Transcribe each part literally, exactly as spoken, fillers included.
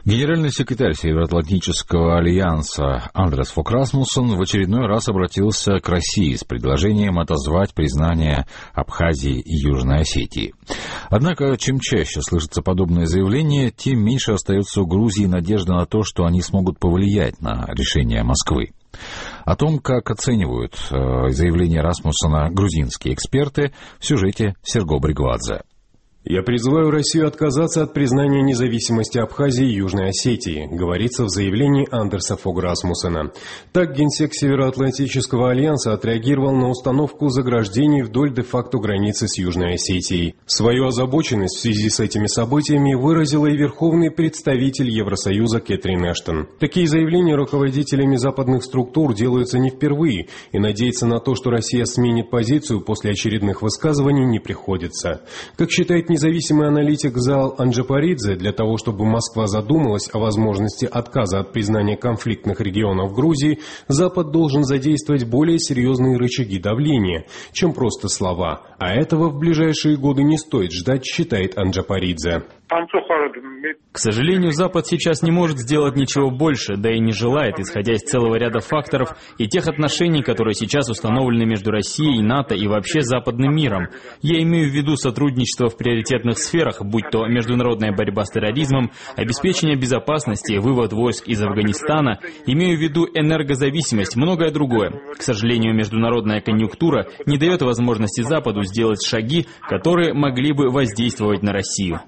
Генеральный секретарь Североатлантического альянса Андерс Фог Расмуссен в очередной раз обратился к России с предложением отозвать признание Абхазии и Южной Осетии. Однако, чем чаще слышатся подобные заявления, тем меньше остается у Грузии надежда на то, что они смогут повлиять на решение Москвы. О том, как оценивают э, заявление Расмуссена грузинские эксперты, в сюжете Серго Бригвадзе. «Я призываю Россию отказаться от признания независимости Абхазии и Южной Осетии», говорится в заявлении Андерса Фога Расмуссена. Так генсек Североатлантического альянса отреагировал на установку заграждений вдоль де-факто границы с Южной Осетией. Свою озабоченность в связи с этими событиями выразила и верховный представитель Евросоюза Кэтрин Эштон. Такие заявления руководителями западных структур делаются не впервые, и надеяться на то, что Россия сменит позицию после очередных высказываний, не приходится. Как считает независимый аналитик Зал Анджапаридзе, для того, чтобы Москва задумалась о возможности отказа от признания конфликтных регионов Грузии, Запад должен задействовать более серьезные рычаги давления, чем просто слова. А этого в ближайшие годы не стоит ждать, считает Анджапаридзе. К сожалению, Запад сейчас не может сделать ничего больше, да и не желает, исходя из целого ряда факторов и тех отношений, которые сейчас установлены между Россией, НАТО и вообще западным миром. Я имею в виду сотрудничество в приоритетных сферах, будь то международная борьба с терроризмом, обеспечение безопасности, вывод войск из Афганистана, имею в виду энергозависимость, многое другое. К сожалению, международная конъюнктура не дает возможности Западу сделать шаги, которые могли бы воздействовать на Россию.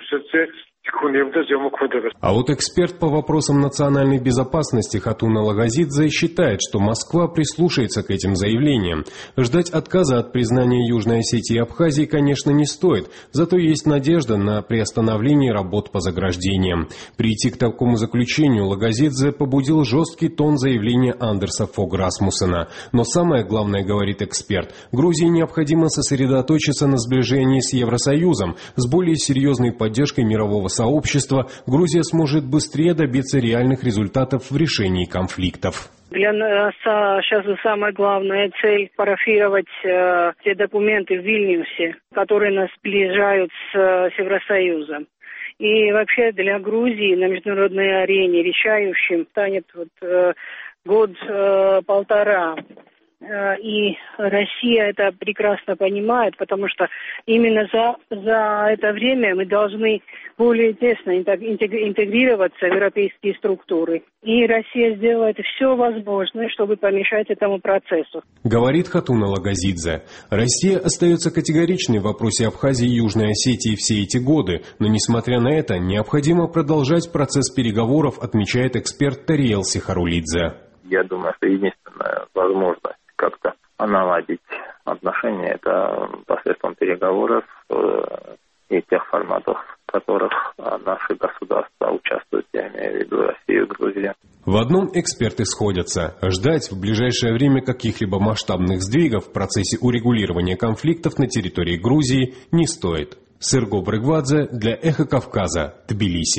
А вот эксперт по вопросам национальной безопасности Хатуна Лагазидзе считает, что Москва прислушается к этим заявлениям. Ждать отказа от признания Южной Осетии и Абхазии, конечно, не стоит, зато есть надежда на приостановление работ по заграждениям. Прийти к такому заключению Лагазидзе побудил жесткий тон заявления Андерса Фога Расмуссена. Но самое главное, говорит эксперт, Грузии необходимо сосредоточиться на сближении с Евросоюзом, с более серьезной поддержкой мирового сообщества. Общества, Грузия сможет быстрее добиться реальных результатов в решении конфликтов. Для нас сейчас самая главная цель – парафировать э, те документы в Вильнюсе, которые нас сближают с, с Евросоюзом. И вообще для Грузии на международной арене решающим станет вот, э, год-полтора. Э, И Россия это прекрасно понимает, потому что именно за, за это время мы должны более тесно интегрироваться в европейские структуры. И Россия сделает все возможное, чтобы помешать этому процессу. Говорит Хатуна Лагазидзе. Россия остается категоричной в вопросе Абхазии и Южной Осетии все эти годы, но несмотря на это, необходимо продолжать процесс переговоров, отмечает эксперт Тариел Сихарулидзе. Я думаю, что единственная возможность как-то наладить отношения, это посредством переговоров и тех форматов, в которых наши государства участвуют, я имею в виду Россию и Грузию. В одном эксперты сходятся. Ждать в ближайшее время каких-либо масштабных сдвигов в процессе урегулирования конфликтов на территории Грузии не стоит. Серго Бригвадзе для Эхо Кавказа, Тбилиси.